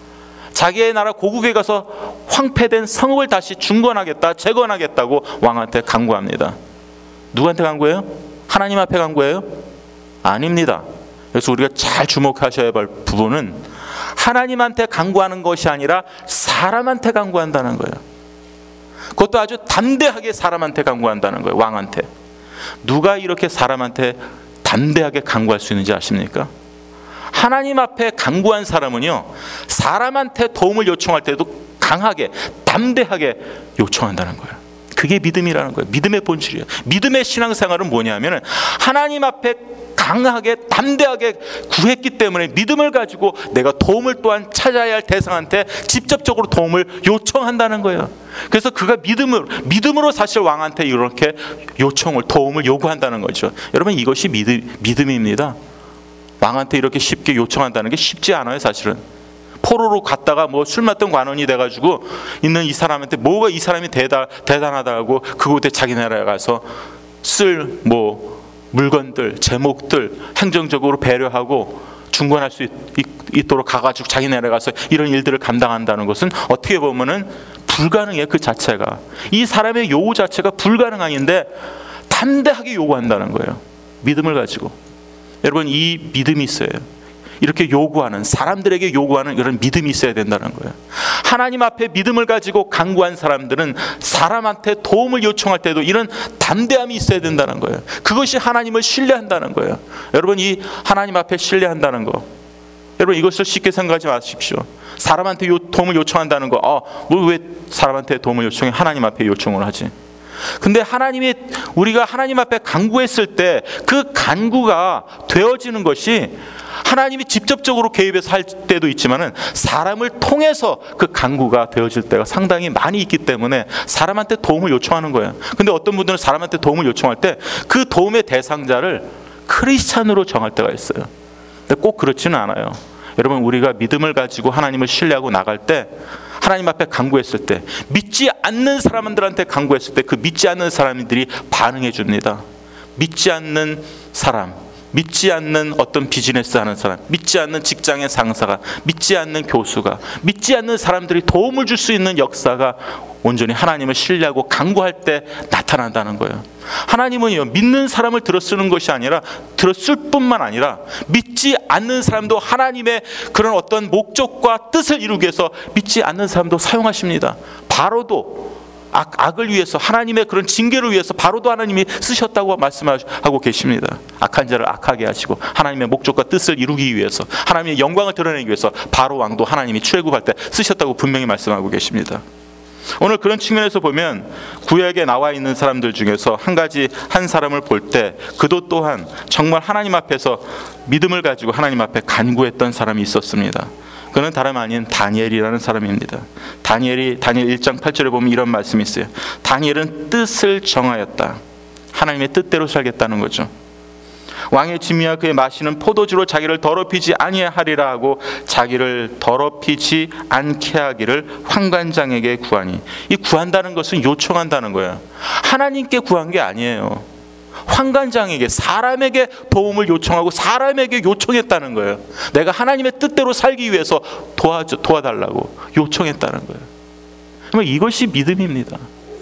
자기의 나라 고국에 가서 황폐된 성읍을 다시 중건하겠다, 재건하겠다고 왕한테 간구합니다. 누구한테 간구해요? 하나님 앞에 간구해요? 아닙니다. 그래서 우리가 잘 주목하셔야 할 부분은 하나님한테 간구하는 것이 아니라 사람한테 간구한다는 거예요. 그것도 아주 담대하게 사람한테 간구한다는 거예요. 왕한테. 누가 이렇게 사람한테 담대하게 간구할 수 있는지 아십니까? 하나님 앞에 간구한 사람은요, 사람한테 도움을 요청할 때도 강하게, 담대하게 요청한다는 거예요. 그게 믿음이라는 거예요. 믿음의 본질이에요. 믿음의 신앙생활은 뭐냐면 하나님 앞에 강하게 담대하게 구했기 때문에 믿음을 가지고 내가 도움을 또한 찾아야 할 대상한테 직접적으로 도움을 요청한다는 거예요. 그래서 그가 믿음을, 믿음으로 사실 왕한테 이렇게 요청을, 도움을 요구한다는 거죠. 여러분, 이것이 믿음, 믿음입니다. 왕한테 이렇게 쉽게 요청한다는 게 쉽지 않아요. 사실은 포로로 갔다가 뭐 술 맡던 관원이 돼가지고 있는 이 사람한테 뭐가 이 사람이 대단, 대단하다고 그곳에 자기 나라에 가서 쓸 뭐 물건들, 제목들 행정적으로 배려하고 중건할 수 있, 있도록 가가지고 자기 나라에 가서 이런 일들을 감당한다는 것은 어떻게 보면은 불가능해요. 그 자체가, 이 사람의 요구 자체가 불가능한데 담대하게 요구한다는 거예요. 믿음을 가지고. 여러분, 이 믿음이 있어요. 이렇게 요구하는, 사람들에게 요구하는 이런 믿음이 있어야 된다는 거예요. 하나님 앞에 믿음을 가지고 간구한 사람들은 사람한테 도움을 요청할 때도 이런 담대함이 있어야 된다는 거예요. 그것이 하나님을 신뢰한다는 거예요. 여러분, 이 하나님 앞에 신뢰한다는 거, 여러분 이것을 쉽게 생각하지 마십시오. 사람한테 요, 도움을 요청한다는 거, 아, 뭐 왜 사람한테 도움을 요청해? 하나님 앞에 요청을 하지. 근데 하나님이, 우리가 하나님 앞에 간구했을 때 그 간구가 되어지는 것이 하나님이 직접적으로 개입해서 할 때도 있지만은 사람을 통해서 그 간구가 되어질 때가 상당히 많이 있기 때문에 사람한테 도움을 요청하는 거예요. 근데 어떤 분들은 사람한테 도움을 요청할 때 그 도움의 대상자를 크리스찬으로 정할 때가 있어요. 근데 꼭 그렇지는 않아요. 여러분, 우리가 믿음을 가지고 하나님을 신뢰하고 나갈 때 하나님 앞에 간구했을 때, 믿지 않는 사람들한테 간구했을 때 그 믿지 않는 사람들이 반응해 줍니다. 믿지 않는 사람, 믿지 않는 어떤 비즈니스 하는 사람, 믿지 않는 직장의 상사가, 믿지 않는 교수가, 믿지 않는 사람들이 도움을 줄 수 있는 역사가 온전히 하나님을 신뢰하고 간구할 때 나타난다는 거예요. 하나님은요, 믿는 사람을 들어 쓰는 것이 아니라, 들어 쓸 뿐만 아니라 믿지 않는 사람도 하나님의 그런 어떤 목적과 뜻을 이루기 위해서 믿지 않는 사람도 사용하십니다. 바로도 악, 악을 위해서, 하나님의 그런 징계를 위해서 바로도 하나님이 쓰셨다고 말씀하고 계십니다. 악한 자를 악하게 하시고 하나님의 목적과 뜻을 이루기 위해서, 하나님의 영광을 드러내기 위해서 바로 왕도 하나님이 출애굽할 때 쓰셨다고 분명히 말씀하고 계십니다. 오늘 그런 측면에서 보면 구약에 나와 있는 사람들 중에서 한 가지, 한 사람을 볼 때 그도 또한 정말 하나님 앞에서 믿음을 가지고 하나님 앞에 간구했던 사람이 있었습니다. 그는 다름 아닌 다니엘이라는 사람입니다. 다니엘이 다니엘 일 장 팔 절에 보면 이런 말씀이 있어요. 다니엘은 뜻을 정하였다. 하나님의 뜻대로 살겠다는 거죠. 왕의 진미와 그의 마시는 포도주로 자기를 더럽히지 아니하리라 하고 자기를 더럽히지 않게 하기를 환관장에게 구하니, 이 구한다는 것은 요청한다는 거예요. 하나님께 구한 게 아니에요. 환관장에게, 사람에게 도움을 요청하고 사람에게 요청했다는 거예요. 내가 하나님의 뜻대로 살기 위해서 도와줘, 도와달라고 요청했다는 거예요. 그러면 이것이 믿음입니다.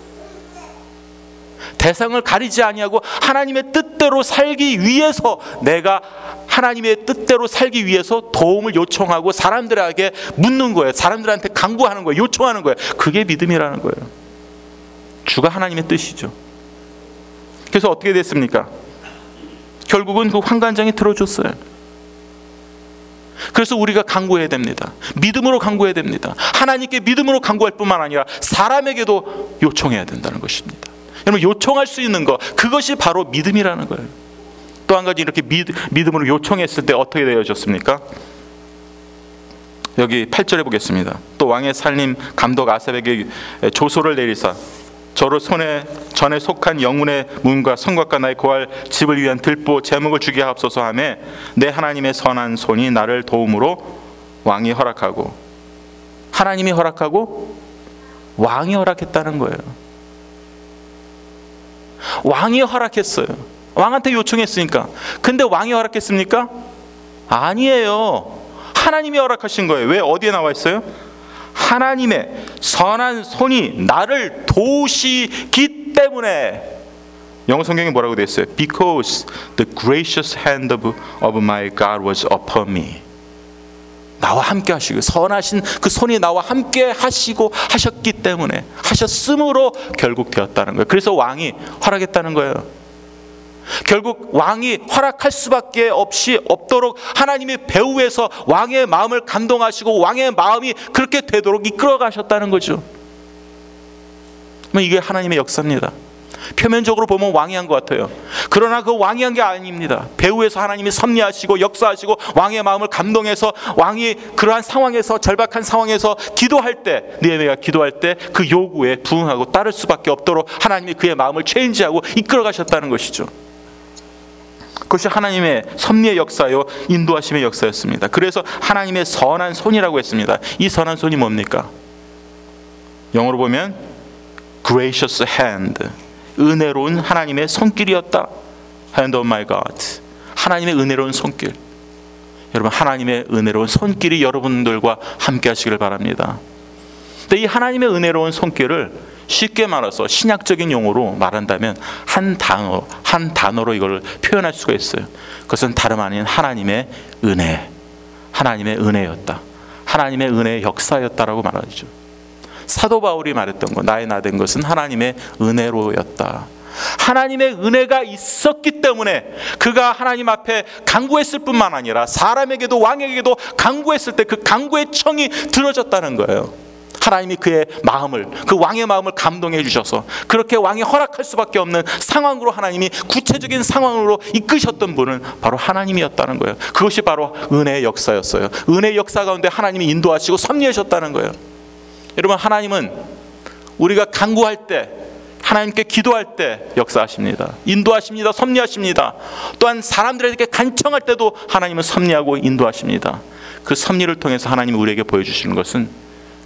대상을 가리지 아니하고 하나님의 뜻대로 살기 위해서, 내가 하나님의 뜻대로 살기 위해서 도움을 요청하고 사람들에게 묻는 거예요. 사람들한테 간구하는 거예요. 요청하는 거예요. 그게 믿음이라는 거예요. 주가 하나님의 뜻이죠. 그래서 어떻게 됐습니까? 결국은 그 환관장이 들어줬어요. 그래서 우리가 간구해야 됩니다. 믿음으로 간구해야 됩니다. 하나님께 믿음으로 간구할 뿐만 아니라 사람에게도 요청해야 된다는 것입니다. 여러분, 요청할 수 있는 것, 그것이 바로 믿음이라는 거예요. 또 한 가지, 이렇게 믿, 믿음으로 요청했을 때 어떻게 되어졌습니까? 여기 팔 절에 보겠습니다. 또 왕의 살림 감독 아삽에게 조소를 내리사 저로 손에 전에 속한 영문의 문과 성곽과 나의 고할 집을 위한 들보 제목을 주게 하옵소서 하며, 내 하나님의 선한 손이 나를 도움으로 왕이 허락하고, 하나님이 허락하고 왕이 허락했다는 거예요. 왕이 허락했어요. 왕한테 요청했으니까. 근데 왕이 허락했습니까? 아니에요. 하나님이 허락하신 거예요. 왜? 어디에 나와 있어요? 하나님의 선한 손이 나를 도우시기 때문에. 영어 성경에 뭐라고 되어 있어요? Because the gracious hand of, of my God was upon me. 나와 함께 하시고, 선하신 그 손이 나와 함께 하시고 하셨기 때문에, 하셨으므로 결국 되었다는 거예요. 그래서 왕이 허락했다는 거예요. 결국 왕이 허락할 수밖에 없이 없도록 하나님이 배후에서 왕의 마음을 감동하시고 왕의 마음이 그렇게 되도록 이끌어 가셨다는 거죠. 이게 하나님의 역사입니다. 표면적으로 보면 왕이 한 것 같아요. 그러나 그 왕이 한 게 아닙니다. 배후에서 하나님이 섭리하시고 역사하시고 왕의 마음을 감동해서 왕이 그러한 상황에서, 절박한 상황에서 기도할 때, 느헤미야가 기도할 때 그 요구에 부응하고 따를 수밖에 없도록 하나님이 그의 마음을 체인지하고 이끌어 가셨다는 것이죠. 그것이 하나님의 섭리의 역사요, 인도하심의 역사였습니다. 그래서 하나님의 선한 손이라고 했습니다. 이 선한 손이 뭡니까? 영어로 보면 gracious hand, 은혜로운 하나님의 손길이었다. Hand of my God, 하나님의 은혜로운 손길. 여러분, 하나님의 은혜로운 손길이 여러분들과 함께 하시기를 바랍니다. 근데 이 하나님의 은혜로운 손길을 쉽게 말해서 신약적인 용어로 말한다면 한 단어, 한 단어로 이걸 표현할 수가 있어요. 그것은 다름 아닌 하나님의 은혜, 하나님의 은혜였다. 하나님의 은혜의 역사였다라고 말하죠. 사도 바울이 말했던 것, 나의 나 된 것은 하나님의 은혜로였다. 하나님의 은혜가 있었기 때문에 그가 하나님 앞에 간구했을 뿐만 아니라 사람에게도 왕에게도 간구했을 때 그 간구의 청이 들어졌다는 거예요. 하나님이 그의 마음을, 그 왕의 마음을 감동해 주셔서 그렇게 왕이 허락할 수밖에 없는 상황으로, 하나님이 구체적인 상황으로 이끄셨던 분은 바로 하나님이었다는 거예요. 그것이 바로 은혜의 역사였어요. 은혜의 역사 가운데 하나님이 인도하시고 섭리하셨다는 거예요. 여러분, 하나님은 우리가 간구할 때, 하나님께 기도할 때 역사하십니다. 인도하십니다. 섭리하십니다. 또한 사람들에게 간청할 때도 하나님은 섭리하고 인도하십니다. 그 섭리를 통해서 하나님이 우리에게 보여주시는 것은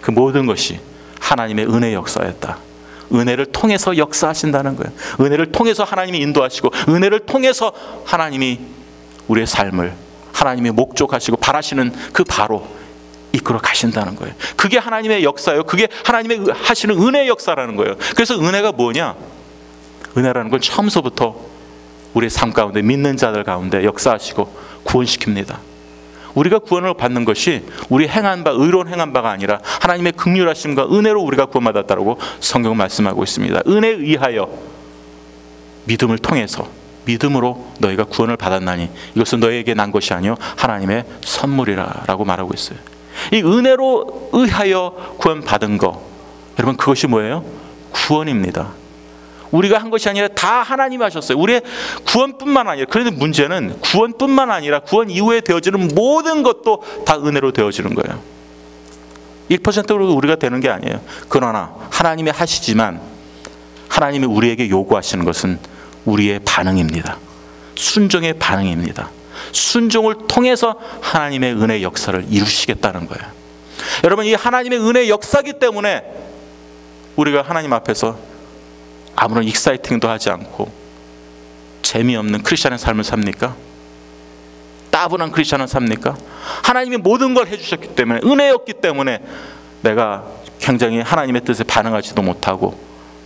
그 모든 것이 하나님의 은혜 역사였다. 은혜를 통해서 역사하신다는 거예요. 은혜를 통해서 하나님이 인도하시고, 은혜를 통해서 하나님이 우리의 삶을 하나님이 목적하시고 바라시는 그 바로 이끌어 가신다는 거예요. 그게 하나님의 역사예요. 그게 하나님의 하시는 은혜의 역사라는 거예요. 그래서 은혜가 뭐냐? 은혜라는 건 처음서부터 우리의 삶 가운데, 믿는 자들 가운데 역사하시고 구원시킵니다. 우리가 구원을 받는 것이 우리 행한 바, 의로운 행한 바가 아니라 하나님의 긍휼하심과 은혜로 우리가 구원받았다고 성경은 말씀하고 있습니다. 은혜에 의하여 믿음을 통해서, 믿음으로 너희가 구원을 받았나니 이것은 너희에게 난 것이 아니요 하나님의 선물이라 라고 말하고 있어요. 이 은혜로 의하여 구원받은 거, 여러분 그것이 뭐예요? 구원입니다. 우리가 한 것이 아니라 다 하나님이 하셨어요. 우리의 구원뿐만 아니라, 그런데 문제는 구원뿐만 아니라 구원 이후에 되어지는 모든 것도 다 은혜로 되어지는 거예요. 일 퍼센트로 우리가 되는 게 아니에요. 그러나 하나님이 하시지만 하나님이 우리에게 요구하시는 것은 우리의 반응입니다. 순종의 반응입니다. 순종을 통해서 하나님의 은혜의 역사를 이루시겠다는 거예요. 여러분, 이 하나님의 은혜의 역사이기 때문에 우리가 하나님 앞에서 아무런 익사이팅도 하지 않고 재미없는 크리스찬의 삶을 삽니까? 따분한 크리스찬을 삽니까? 하나님이 모든 걸 해주셨기 때문에, 은혜였기 때문에 내가 굉장히 하나님의 뜻에 반응하지도 못하고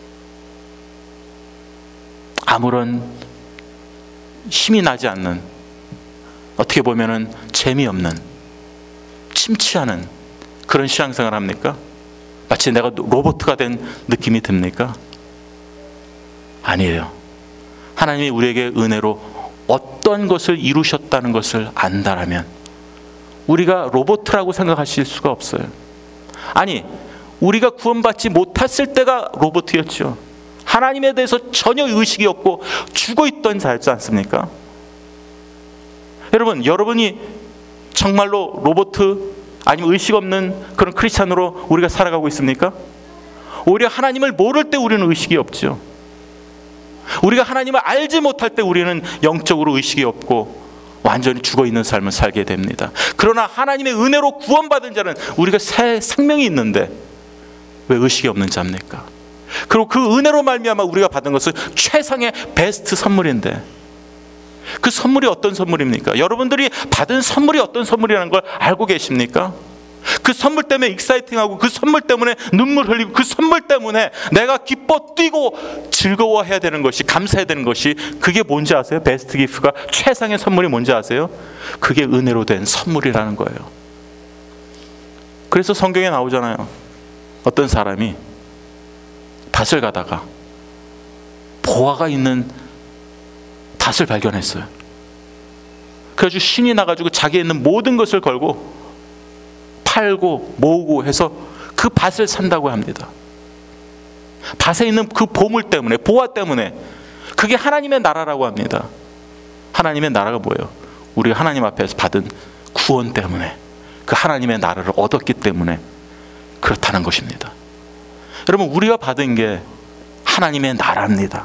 아무런 힘이 나지 않는, 어떻게 보면은 재미없는, 침체하는 그런 신앙생활을 합니까? 마치 내가 로봇가 된 느낌이 듭니까? 아니에요. 하나님이 우리에게 은혜로 어떤 것을 이루셨다는 것을 안다라면 우리가 로봇이라고 생각하실 수가 없어요. 아니, 우리가 구원받지 못했을 때가 로봇이었죠. 하나님에 대해서 전혀 의식이 없고 죽어있던 자였지 않습니까? 여러분, 여러분이 정말로 로봇 아니면 의식 없는 그런 크리스찬으로 우리가 살아가고 있습니까? 오히려 하나님을 모를 때 우리는 의식이 없죠. 우리가 하나님을 알지 못할 때 우리는 영적으로 의식이 없고 완전히 죽어있는 삶을 살게 됩니다. 그러나 하나님의 은혜로 구원받은 자는 우리가 새 생명이 있는데 왜 의식이 없는 자입니까? 그리고 그 은혜로 말미암아 우리가 받은 것은 최상의 베스트 선물인데, 그 선물이 어떤 선물입니까? 여러분들이 받은 선물이 어떤 선물이라는 걸 알고 계십니까? 그 선물 때문에 익사이팅하고, 그 선물 때문에 눈물 흘리고, 그 선물 때문에 내가 기뻐 뛰고 즐거워해야 되는 것이, 감사해야 되는 것이, 그게 뭔지 아세요? 베스트 기프트가, 최상의 선물이 뭔지 아세요? 그게 은혜로 된 선물이라는 거예요. 그래서 성경에 나오잖아요. 어떤 사람이 밭을 가다가 보화가 있는 밭을 발견했어요. 그래가지고 신이 나가지고 자기에 있는 모든 것을 걸고 팔고 모으고 해서 그 밭을 산다고 합니다. 밭에 있는 그 보물 때문에, 보화 때문에. 그게 하나님의 나라라고 합니다. 하나님의 나라가 뭐예요? 우리가 하나님 앞에서 받은 구원 때문에, 그 하나님의 나라를 얻었기 때문에 그렇다는 것입니다. 여러분, 우리가 받은 게 하나님의 나라입니다.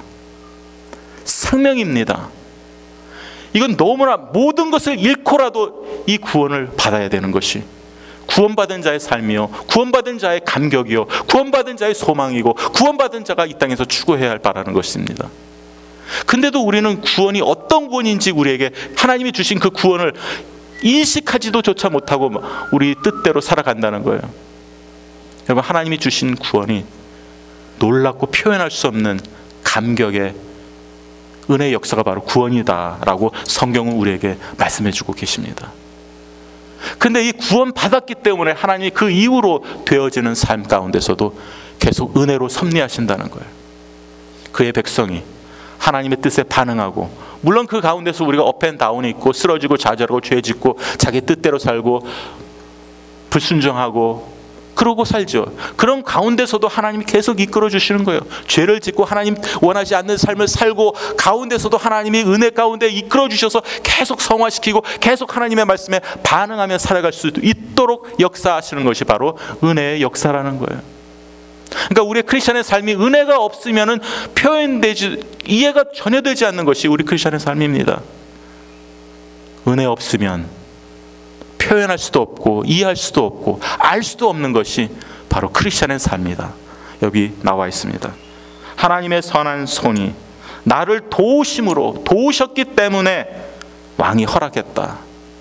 생명입니다. 이건 너무나 모든 것을 잃고라도 이 구원을 받아야 되는 것이 구원받은 자의 삶이요, 구원받은 자의 감격이요, 구원받은 자의 소망이고, 구원받은 자가 이 땅에서 추구해야 할 바라는 것입니다. 근데도 우리는 구원이 어떤 구원인지, 우리에게 하나님이 주신 그 구원을 인식하지도 조차 못하고 우리 뜻대로 살아간다는 거예요. 여러분, 하나님이 주신 구원이 놀랍고 표현할 수 없는 감격의 은혜의 역사가 바로 구원이다라고 성경은 우리에게 말씀해주고 계십니다. 근데 이 구원 받았기 때문에 하나님이 그 이후로 되어지는 삶 가운데서도 계속 은혜로 섭리하신다는 거예요. 그의 백성이 하나님의 뜻에 반응하고, 물론 그 가운데서 우리가 업앤다운이 있고, 쓰러지고 좌절하고 죄 짓고 자기 뜻대로 살고 불순종하고 그러고 살죠. 그런 가운데서도 하나님이 계속 이끌어 주시는 거예요. 죄를 짓고 하나님 원하지 않는 삶을 살고, 가운데서도 하나님이 은혜 가운데 이끌어 주셔서 계속 성화시키고 계속 하나님의 말씀에 반응하며 살아갈 수 있도록 역사하시는 것이 바로 은혜의 역사라는 거예요. 그러니까 우리의 크리스천의 삶이 은혜가 없으면은 표현되지, 이해가 전혀 되지 않는 것이 우리 크리스천의 삶입니다. 은혜 없으면 표현할 수도 없고 이해할 수도 없고 알 수도 없는 것이 바로 크리스천의 삶이다. 여기 나와 있습니다. 하나님의 선한 손이 나를 도우심으로 도우셨기 때문에 왕이 허락했다.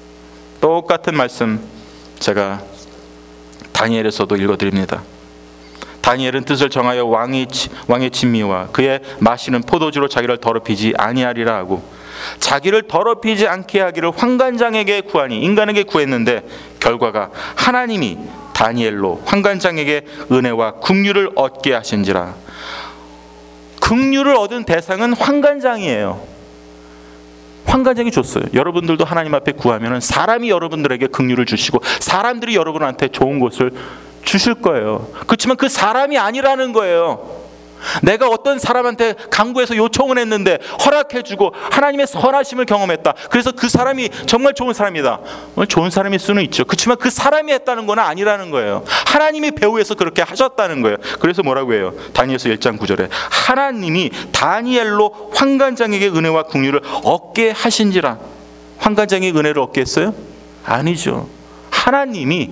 똑같은 말씀 제가 다니엘에서도 읽어드립니다. 다니엘은 뜻을 정하여 왕이, 왕의 진미와 그의 마시는 포도주로 자기를 더럽히지 아니하리라 하고 자기를 더럽히지 않게 하기를 환관장에게 구하니 인간에게 구했는데 결과가 하나님이 다니엘로 환관장에게 은혜와 긍휼을 얻게 하신지라. 긍휼을 얻은 대상은 환관장이에요. 환관장이 줬어요. 여러분들도 하나님 앞에 구하면 사람이 여러분들에게 긍휼을 주시고 사람들이 여러분한테 좋은 것을 주실 거예요. 그렇지만 그 사람이 아니라는 거예요. 내가 어떤 사람한테 간구해서 요청을 했는데 허락해주고 하나님의 선하심을 경험했다. 그래서 그 사람이 정말 좋은 사람이다. 좋은 사람일 수는 있죠. 그렇지만 그 사람이 했다는 건 아니라는 거예요. 하나님이 배후에서 그렇게 하셨다는 거예요. 그래서 뭐라고 해요? 다니엘서 일 장 구 절에 하나님이 다니엘로 환관장에게 은혜와 긍휼을 얻게 하신지라. 환관장이 은혜를 얻게 했어요? 아니죠. 하나님이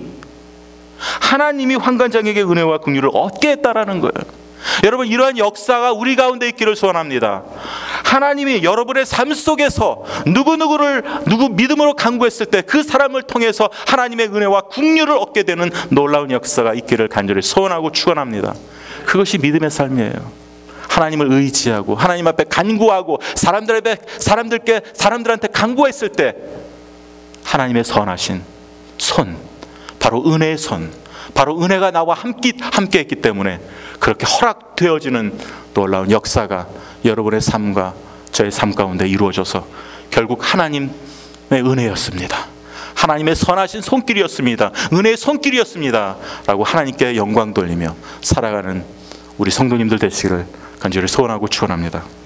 하나님이 환관장에게 은혜와 긍휼을 얻게 했다라는 거예요. 여러분, 이러한 역사가 우리 가운데 있기를 소원합니다. 하나님이 여러분의 삶 속에서 누구누구를 누구 믿음으로 간구했을 때 그 사람을 통해서 하나님의 은혜와 긍휼을 얻게 되는 놀라운 역사가 있기를 간절히 소원하고 축원합니다. 그것이 믿음의 삶이에요. 하나님을 의지하고 하나님 앞에 간구하고 사람들에게 사람들께 사람들한테 간구했을 때 하나님의 선하신 손, 바로 은혜의 손, 바로 은혜가 나와 함께 함께 했기 때문에 그렇게 허락되어지는 놀라운 역사가 여러분의 삶과 저의 삶 가운데 이루어져서 결국 하나님의 은혜였습니다. 하나님의 선하신 손길이었습니다. 은혜의 손길이었습니다. 라고 하나님께 영광 돌리며 살아가는 우리 성도님들 되시기를 간절히 소원하고 축원합니다.